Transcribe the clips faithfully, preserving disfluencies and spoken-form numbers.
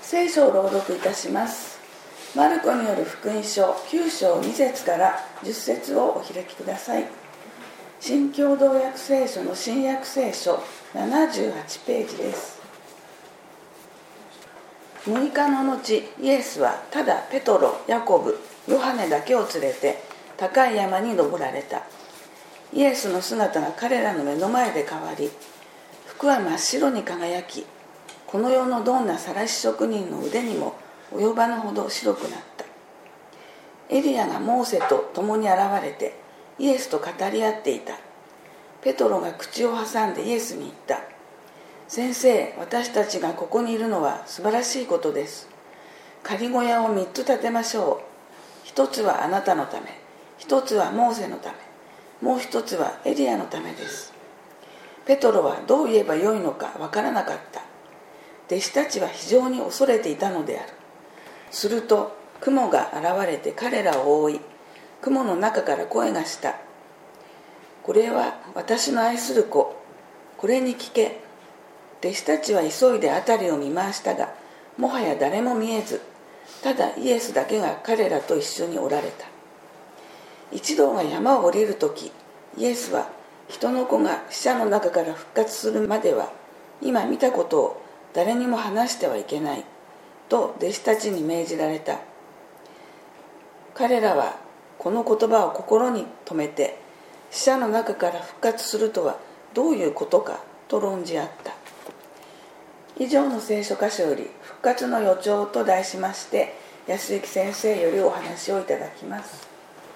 聖書を朗読いたします。マルコによる福音書きゅう章に節からじゅっ節をお開きください。新共同訳聖書の新約聖書ななじゅうはちページです。むいかの後、イエスはただペトロ、ヤコブ、ヨハネだけを連れて高い山に登られた。イエスの姿が彼らの目の前で変わり、服は真っ白に輝き、この世のどんな晒し職人の腕にも及ばぬほど白くなった。エリアがモーセと共に現れてイエスと語り合っていた。ペトロが口を挟んでイエスに言った。先生、私たちがここにいるのは素晴らしいことです。仮小屋を三つ建てましょう。一つはあなたのため、一つはモーセのため、もう一つはエリアのためです。ペトロはどう言えばよいのかわからなかった。弟子たちは非常に恐れていたのである。すると雲が現れて彼らを覆い、雲の中から声がした。これは私の愛する子、これに聞け。弟子たちは急いで辺りを見回したが、もはや誰も見えず、ただイエスだけが彼らと一緒におられた。一同が山を降りるとき、イエスは人の子が死者の中から復活するまでは、今見たことを誰にも話してはいけないと弟子たちに命じられた。彼らはこの言葉を心に留めて、死者の中から復活するとはどういうことかと論じ合った。以上の聖書箇所より復活の予兆と題しまして、安幸先生よりお話をいただきます。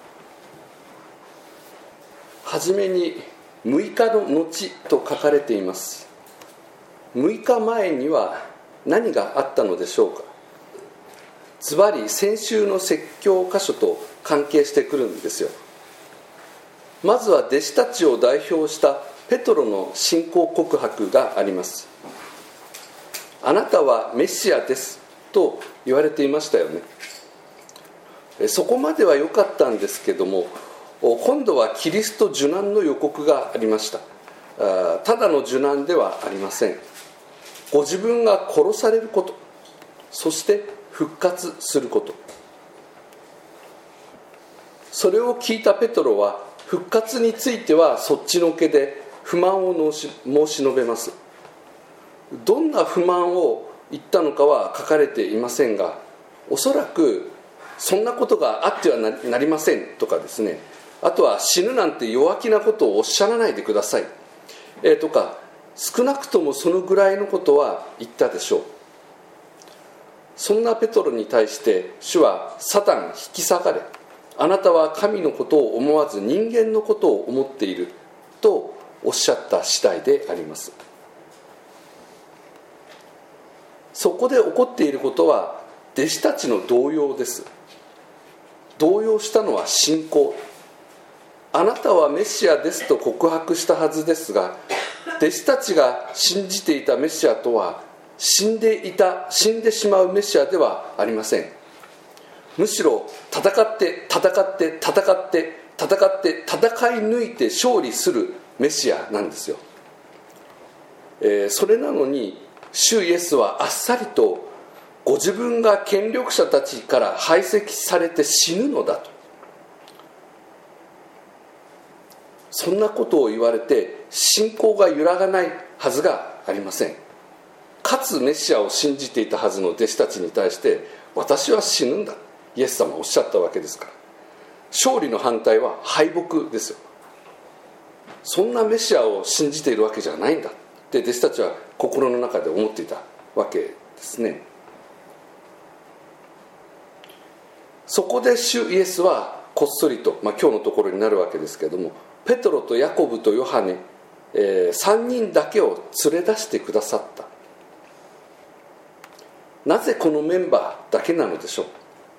はじめにむいかの後と書かれています。むいかまえには何があったのでしょうか。ズバリ先週の説教箇所と関係してくるんですよ。まずは弟子たちを代表したペトロの信仰告白があります。あなたはメシアですと言われていましたよね。そこまでは良かったんですけども、今度はキリスト受難の予告がありました。ただの受難ではありません。ご自分が殺されること、そして復活すること。それを聞いたペトロは復活についてはそっちのけで不満を申し述べます。どんな不満を言ったのかは書かれていませんが、おそらくそんなことがあってはなりませんとかですね、あとは死ぬなんて弱気なことをおっしゃらないでください、えー、とか、少なくともそのぐらいのことは言ったでしょう。そんなペトロに対して主は、サタン引き下がれ、あなたは神のことを思わず人間のことを思っているとおっしゃった次第であります。そこで起こっていることは弟子たちの動揺です。動揺したのは信仰。あなたはメシアですと告白したはずですが、弟子たちが信じていたメシアとは死んでいた死んでしまうメシアではありません。むしろ戦って戦って戦って戦って戦い抜いて勝利するメシアなんですよ。えー、それなのに主イエスはあっさりとご自分が権力者たちから排斥されて死ぬのだと、そんなことを言われて信仰が揺らがないはずがありません。かつメシアを信じていたはずの弟子たちに対して、私は死ぬんだ、イエス様はおっしゃったわけですから、勝利の反対は敗北ですよ。そんなメシアを信じているわけじゃないんだって弟子たちは心の中で思っていたわけですね。そこで主イエスはこっそりと、まあ、今日のところになるわけですけれども、ペトロとヤコブとヨハネ、えー、さんにんだけを連れ出してくださった。なぜこのメンバーだけなのでしょ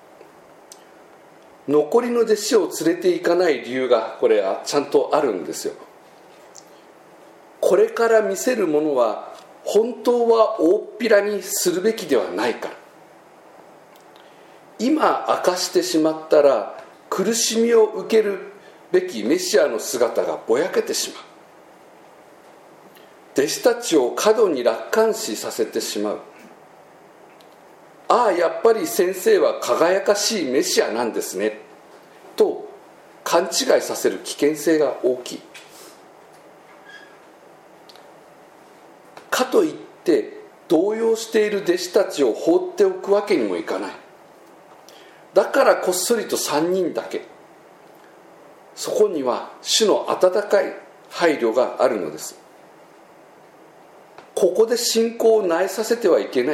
う。残りの弟子を連れて行かない理由がこれはちゃんとあるんですよ。これから見せるものは本当は大っぴらにするべきではないから。今明かしてしまったら苦しみを受けるべきメシアの姿がぼやけてしまう。弟子たちを過度に楽観視させてしまう。 ああやっぱり先生は輝かしいメシアなんですねと勘違いさせる危険性が大きい。かといって動揺している弟子たちを放っておくわけにもいかない。だからこっそりとさんにんだけ。そこには主の温かい配慮があるのです。ここで信仰を萎えさせてはいけない。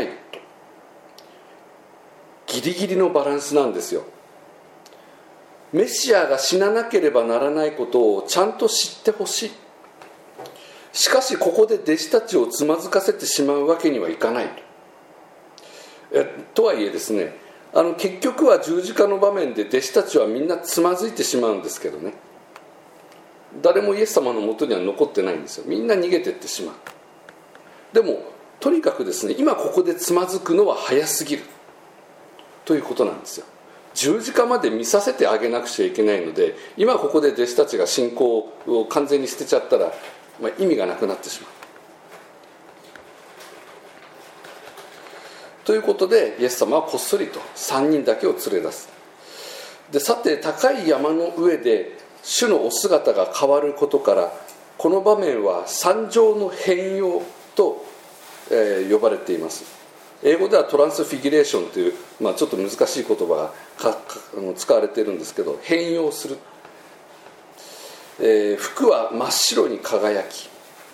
ギリギリのバランスなんですよ。メシアが死ななければならないことをちゃんと知ってほしい。しかしここで弟子たちをつまずかせてしまうわけにはいかないと。えとはいえですね、あの結局は十字架の場面で弟子たちはみんなつまずいてしまうんですけどね、誰もイエス様のもとには残ってないんですよ。みんな逃げていってしまう。でもとにかくですね、今ここでつまずくのは早すぎるということなんですよ。十字架まで見させてあげなくちゃいけないので、今ここで弟子たちが信仰を完全に捨てちゃったら、まあ、意味がなくなってしまうということで、イエス様はこっそりとさんにんだけを連れ出す。でさて、高い山の上で主のお姿が変わることから、この場面は山上の変容と、えー、呼ばれています。英語ではトランスフィギュレーションという、まあ、ちょっと難しい言葉がかかあの使われているんですけど、変容する、えー、服は真っ白に輝き、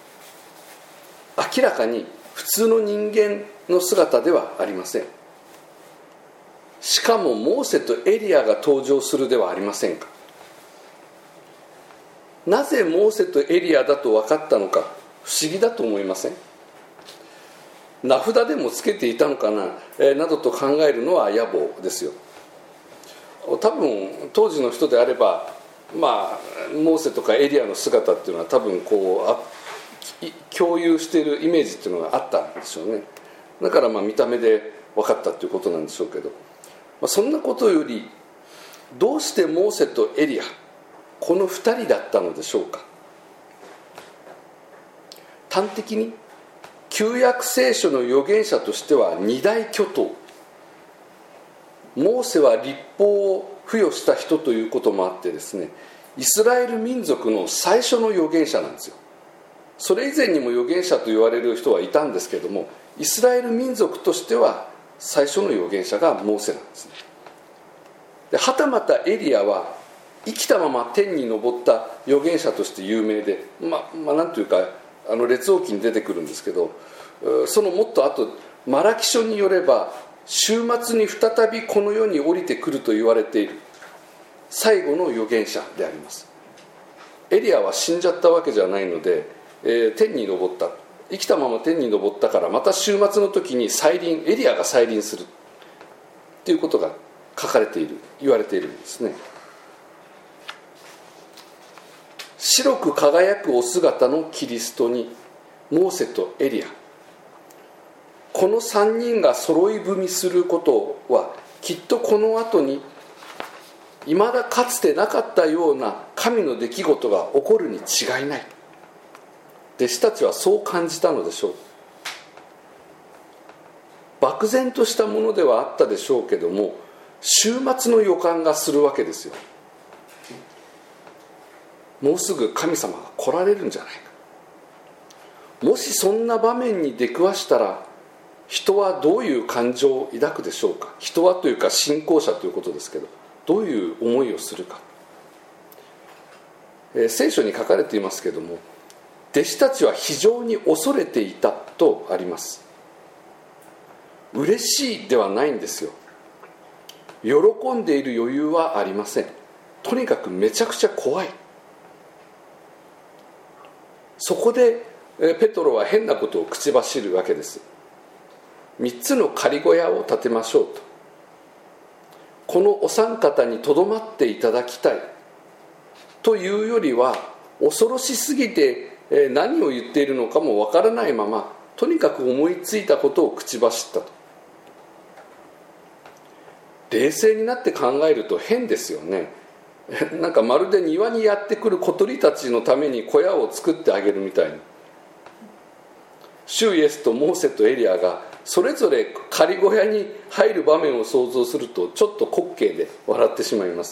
明らかに普通の人間の姿ではありません。しかもモーセとエリアが登場するではありませんか。なぜモーセとエリアだと分かったのか不思議だと思いません？名札でもつけていたのかな、えー、などと考えるのは野暮ですよ。多分当時の人であれば、まあモーセとかエリアの姿っていうのは多分こうあ共有しているイメージっていうのがあったんでしょうね。だからまあ見た目で分かったということなんでしょうけど、まあ、そんなことよりどうしてモーセとエリア、このふたりだったのでしょうか。端的に旧約聖書の預言者としては二大巨頭。モーセは律法を付与した人ということもあってですね、イスラエル民族の最初の預言者なんですよ。それ以前にも預言者と言われる人はいたんですけども、イスラエル民族としては最初の預言者がモーセなんですね。ではたまたエリアは生きたまま天に昇った預言者として有名で、ままあ、なんというかあの列王記に出てくるんですけど、そのもっと後マラキ書によれば終末に再びこの世に降りてくると言われている最後の預言者であります。エリアは死んじゃったわけじゃないので、えー、天に昇った、生きたまま天に昇ったから、また終末の時に再臨、エリアが再臨するということが書かれている、言われているんですね。白く輝くお姿のキリストにモーセとエリア、このさんにんが揃い踏みすることはきっとこの後にいまだかつてなかったような神の出来事が起こるに違いない。弟子たちはそう感じたのでしょう。漠然としたものではあったでしょうけども、終末の予感がするわけですよ。もうすぐ神様が来られるんじゃないか。もしそんな場面に出くわしたら、人はどういう感情を抱くでしょうか。人はというか信仰者ということですけど、どういう思いをするか、えー、聖書に書かれていますけども、弟子たちは非常に恐れていたとあります。嬉しいではないんですよ。喜んでいる余裕はありません。とにかくめちゃくちゃ怖い。そこでペトロは変なことを口走るわけです。三つの仮小屋を建てましょうと。このお三方にとどまっていただきたいというよりは、恐ろしすぎて何を言っているのかもわからないまま、とにかく思いついたことを口走ったと。冷静になって考えると変ですよね。なんかまるで庭にやってくる小鳥たちのために小屋を作ってあげるみたいに。主イエスとモーセとエリアがそれぞれ仮小屋に入る場面を想像するとちょっと滑稽で笑ってしまいます。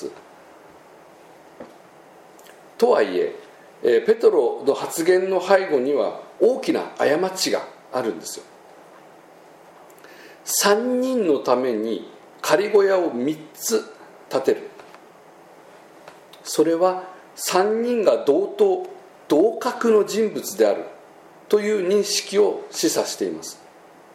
とはいえペトロの発言の背後には大きな過ちがあるんですよ。さんにんのために仮小屋をみっつ建てる。それはさんにんが同等同格の人物であるという認識を示唆しています。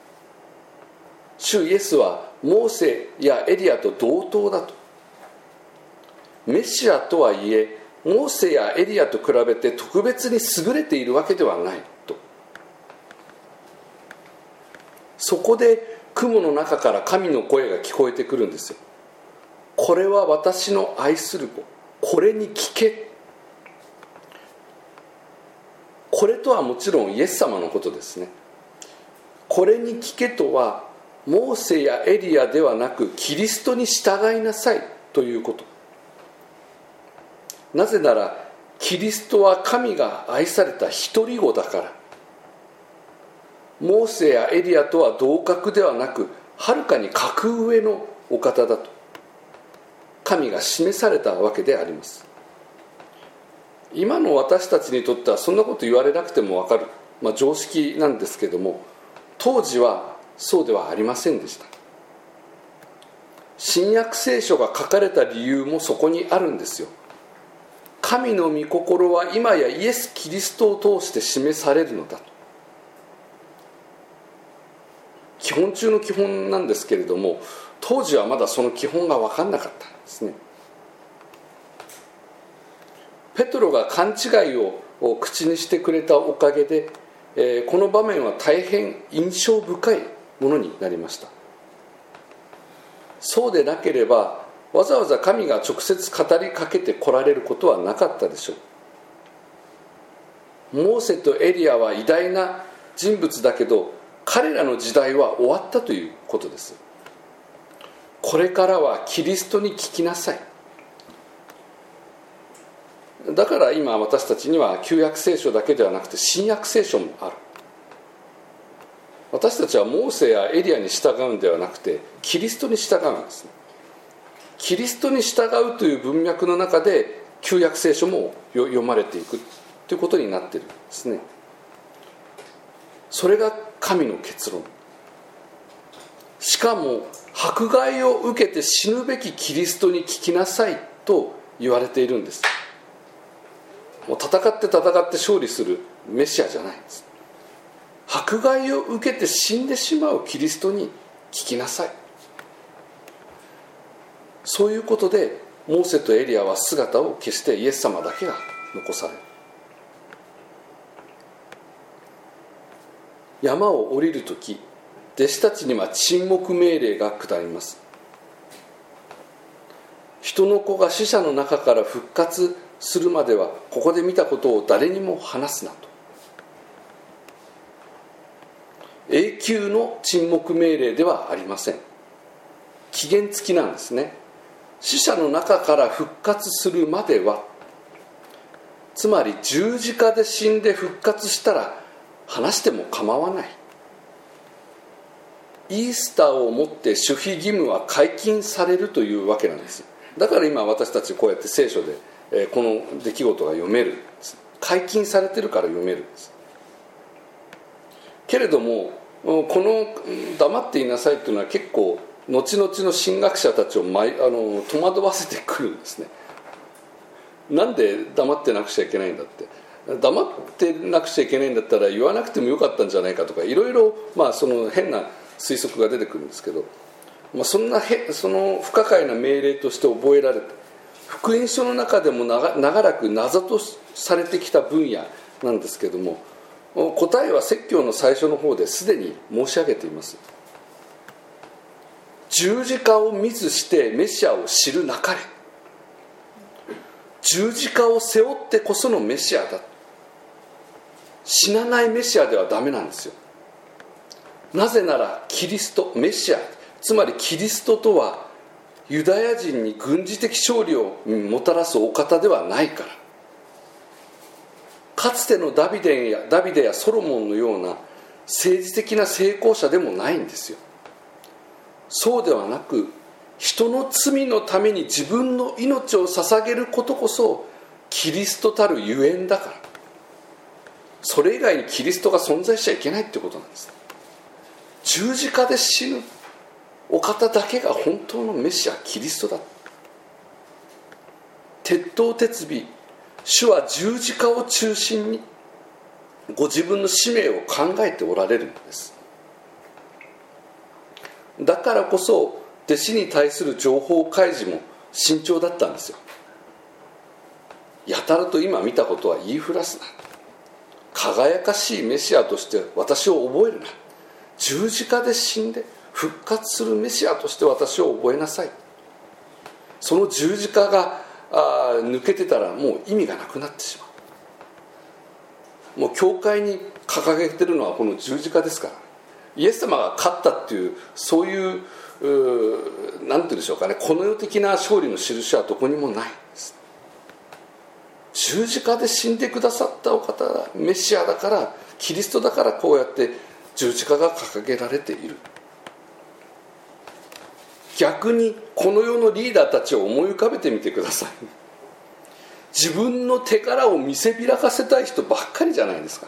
主イエスはモーセやエリアと同等だと。メシアとはいえモーセやエリアと比べて特別に優れているわけではないと。そこで雲の中から神の声が聞こえてくるんですよ。これは私の愛する子、これに聞け。これとはもちろんイエス様のことですね。これに聞けとはモーセやエリアではなくキリストに従いなさいということ。なぜならキリストは神が愛された一人子だから。モーセやエリアとは同格ではなくはるかに格上のお方だと神が示されたわけであります。今の私たちにとってはそんなこと言われなくても分かる、まあ、常識なんですけども、当時はそうではありませんでした。新約聖書が書かれた理由もそこにあるんですよ。神の御心は今やイエス・キリストを通して示されるのだと。基本中の基本なんですけれども、当時はまだその基本が分かんなかったんですね。ペトロが勘違いを口にしてくれたおかげで、えー、この場面は大変印象深いものになりました。そうでなければわざわざ神が直接語りかけてこられることはなかったでしょう。モーセとエリアは偉大な人物だけど、彼らの時代は終わったということです。これからはキリストに聞きなさい。だから今私たちには旧約聖書だけではなくて新約聖書もある。私たちはモーセやエリアに従うんではなくてキリストに従うんですね。キリストに従うという文脈の中で旧約聖書も読まれていくということになっているんですね。それが神の結論。しかも迫害を受けて死ぬべきキリストに聞きなさいと言われているんです。もう戦って戦って勝利するメシアじゃないんです。迫害を受けて死んでしまうキリストに聞きなさい。そういうことでモーセとエリアは姿を消してイエス様だけが残される。山を降りるとき、弟子たちには沈黙命令が下ります。人の子が死者の中から復活するまではここで見たことを誰にも話すなと。永久の沈黙命令ではありません。期限付きなんですね。死者の中から復活するまでは、つまり十字架で死んで復活したら話しても構わない。イースターをもって守秘義務は解禁されるというわけなんです。だから今私たちこうやって聖書で、えー、この出来事が読めるんです。解禁されてるから読めるんです。けれどもこの黙っていなさいというのは結構後々の神学者たちをまいあの戸惑わせてくるんですね。なんで黙ってなくちゃいけないんだって、黙ってなくちゃいけないんだったら言わなくてもよかったんじゃないかとか、いろいろ、まあ、その変な推測が出てくるんですけど、まあ、そんなへその不可解な命令として覚えられて、福音書の中でも長長らく謎とされてきた分野なんですけども、答えは説教の最初の方ですでに申し上げています。十字架を見ずしてメシアを知るなかれ。十字架を背負ってこそのメシアだ。死なないメシアではダメなんですよ。なぜならキリスト、メシア、つまりキリストとはユダヤ人に軍事的勝利をもたらすお方ではないから。かつてのダビデやダビデやソロモンのような政治的な成功者でもないんですよ。そうではなく、人の罪のために自分の命を捧げることこそキリストたるゆえんだから、それ以外にキリストが存在しちゃいけないってことなんです。十字架で死ぬお方だけが本当のメシア、キリストだ。鉄頭鉄尾、主は十字架を中心にご自分の使命を考えておられるのです。だからこそ弟子に対する情報開示も慎重だったんですよ。やたらと今見たことは言いふらすな、輝かしいメシアとして私を覚えるな、十字架で死んで復活するメシアとして私を覚えなさい。その十字架があ抜けてたらもう意味がなくなってしまう。もう教会に掲げてるのはこの十字架ですから、イエス様が勝ったっていう、そういう何て言うんでしょうかね、この世的な勝利の印はどこにもないんです。十字架で死んでくださったお方がメシアだから、キリストだから、こうやって十字架が掲げられている。逆にこの世のリーダーたちを思い浮かべてみてください。自分の手柄を見せびらかせたい人ばっかりじゃないですか。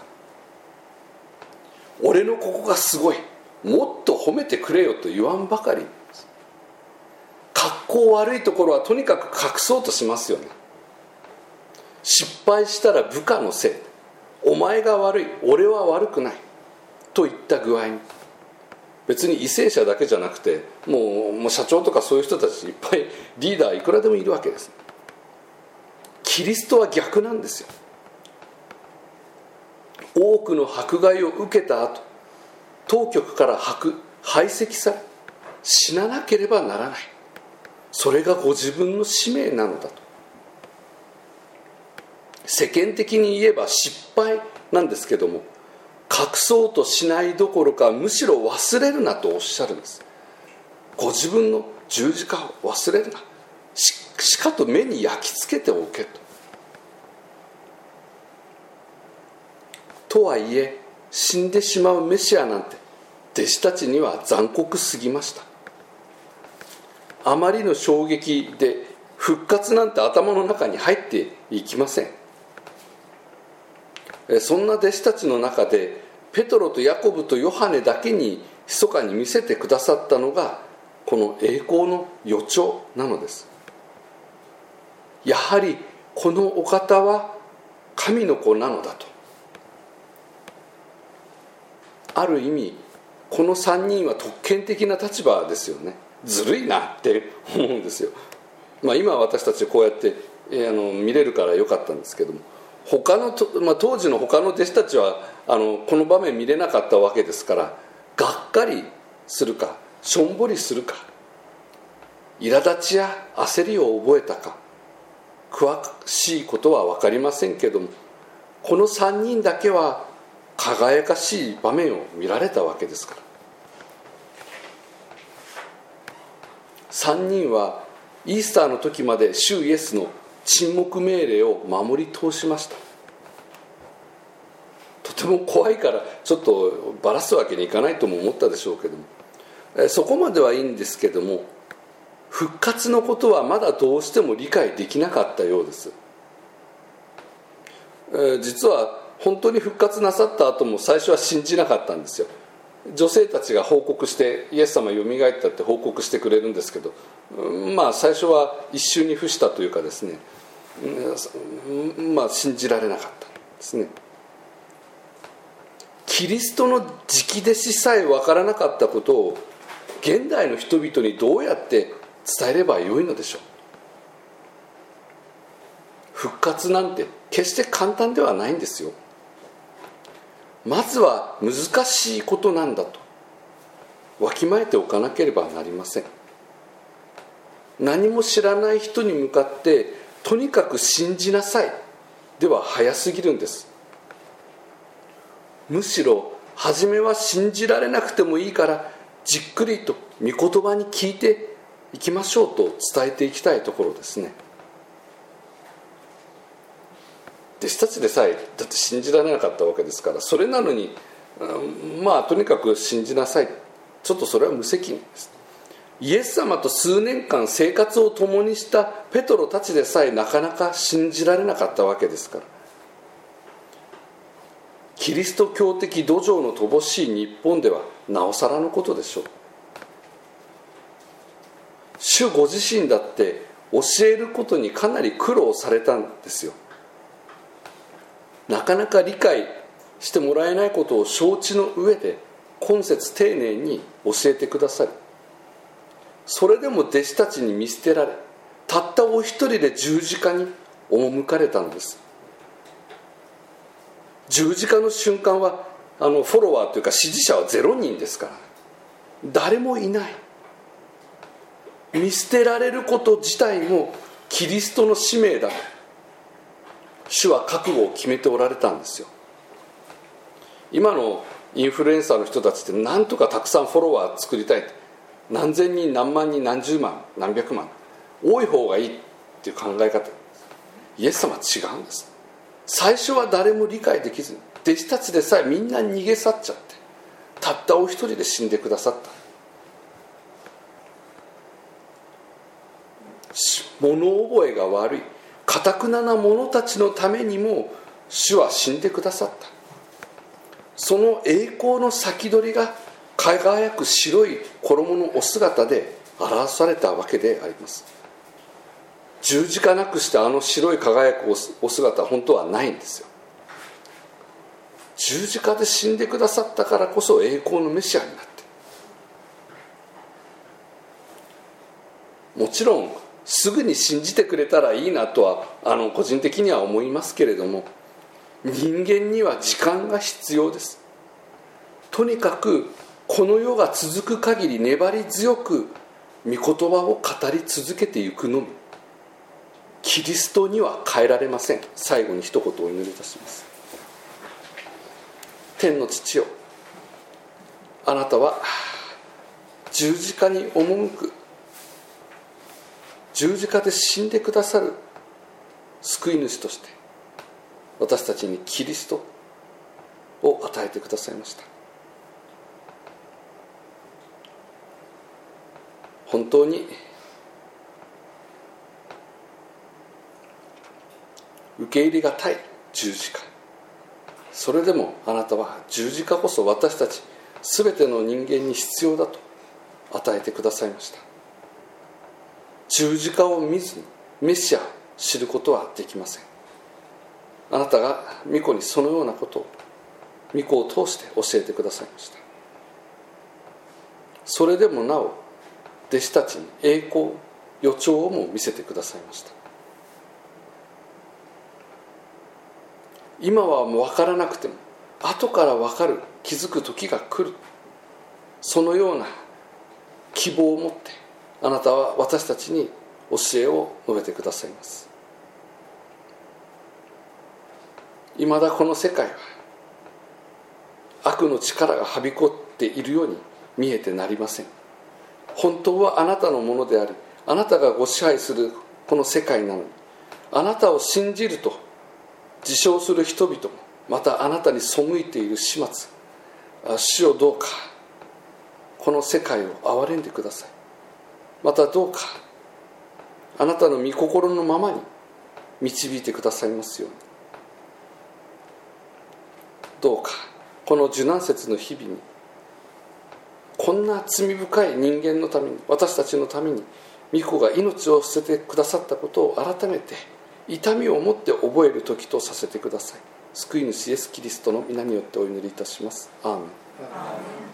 俺のここがすごい、もっと褒めてくれよと言わんばかり。格好悪いところはとにかく隠そうとしますよね。失敗したら部下のせい、お前が悪い、俺は悪くないといった具合に、別に為政者だけじゃなくて、もう、もう社長とかそういう人たちいっぱいリーダーいくらでもいるわけです。キリストは逆なんですよ。多くの迫害を受けた後、当局から排排斥され死ななければならない、それがご自分の使命なのだと。世間的に言えば失敗なんですけども、隠そうとしないどころか、むしろ忘れるなとおっしゃるんです。ご自分の十字架を忘れるな、 し, しかと目に焼き付けておけと。とはいえ死んでしまうメシアなんて弟子たちには残酷すぎました。あまりの衝撃で復活なんて頭の中に入っていきません。そんな弟子たちの中でペトロとヤコブとヨハネだけに密かに見せてくださったのがこの栄光の予兆なのです。やはりこのお方は神の子なのだと。ある意味このさんにんは特権的な立場ですよね。ずるいなって思うんですよ。まあ、今私たちこうやって、えー、あの見れるからよかったんですけども、他のと、まあ、当時の他の弟子たちはあのこの場面見れなかったわけですから、がっかりするかしょんぼりするか、苛立ちや焦りを覚えたか、詳しいことは分かりませんけども、このさんにんだけは輝かしい場面を見られたわけですから。さんにんはイースターの時まで主イエスの沈黙命令を守り通しました。とても怖いからちょっとばらすわけにいかないとも思ったでしょうけども、そこまではいいんですけども、復活のことはまだどうしても理解できなかったようです。実は本当に復活なさった後も最初は信じなかったんですよ。女性たちが報告してイエス様よみがえったって報告してくれるんですけど、まあ最初は一瞬に付したというかですね、まあ信じられなかったんですね。キリストの直弟子さえ分からなかったことを現代の人々にどうやって伝えればよいのでしょう。復活なんて決して簡単ではないんですよ。まずは難しいことなんだとわきまえておかなければなりません。何も知らない人に向かってとにかく信じなさいでは早すぎるんです。むしろ初めは信じられなくてもいいからじっくりと御言葉に聞いていきましょうと伝えていきたいところですね。弟子たちでさえだって信じられなかったわけですから、それなのにまあとにかく信じなさい、ちょっとそれは無責任です。イエス様と数年間生活を共にしたペトロたちでさえなかなか信じられなかったわけですから、キリスト教的土壌の乏しい日本ではなおさらのことでしょう。主ご自身だって教えることにかなり苦労されたんですよ。なかなか理解してもらえないことを承知の上で今節丁寧に教えてくださる。それでも弟子たちに見捨てられ、たったお一人で十字架に赴かれたのです。十字架の瞬間はあのフォロワーというか支持者はゼロにんですから、誰もいない。見捨てられること自体もキリストの使命だと主は覚悟を決めておられたんですよ。今のインフルエンサーの人たちってなんとかたくさんフォロワー作りたい、何千人何万人何十万何百万多い方がいいっていう考え方。イエス様は違うんです。最初は誰も理解できずに、弟子たちでさえみんな逃げ去っちゃって、たったお一人で死んでくださった。物覚えが悪い頑なな者たちのためにも主は死んでくださった。その栄光の先取りが輝く白い衣のお姿で表されたわけであります。十字架なくしてあの白い輝くお姿は本当はないんですよ。十字架で死んでくださったからこそ栄光のメシアになって、もちろんすぐに信じてくれたらいいなとはあの個人的には思いますけれども、人間には時間が必要です。とにかくこの世が続く限り粘り強く御言葉を語り続けていくのみ。キリストには変えられません。最後に一言お祈りいたします。天の父よ、あなたは十字架に赴く、十字架で死んでくださる救い主として私たちにキリストを与えてくださいました。本当に受け入れがたい十字架、それでもあなたは十字架こそ私たちすべての人間に必要だと与えてくださいました。十字架を見ずにメシアを知ることはできません。あなたが御子にそのようなことを御子を通して教えてくださいました。それでもなお弟子たちに栄光予兆をも見せてくださいました。今はもう分からなくても後から分かる、気づく時が来る、そのような希望を持ってあなたは私たちに教えを述べてくださいます。いまだこの世界は悪の力がはびこっているように見えてなりません。本当はあなたのものであり、あなたがご支配するこの世界なのに、あなたを信じると自称する人々も、またあなたに背いている始末、主よどうかこの世界を憐れんでください。またどうかあなたの御心のままに導いてくださいますように。どうかこの受難節の日々に、こんな罪深い人間のために、私たちのために御子が命を捨ててくださったことを改めて痛みを持って覚える時とさせてください。救い主イエス・キリストの皆によってお祈りいたします。アーメン。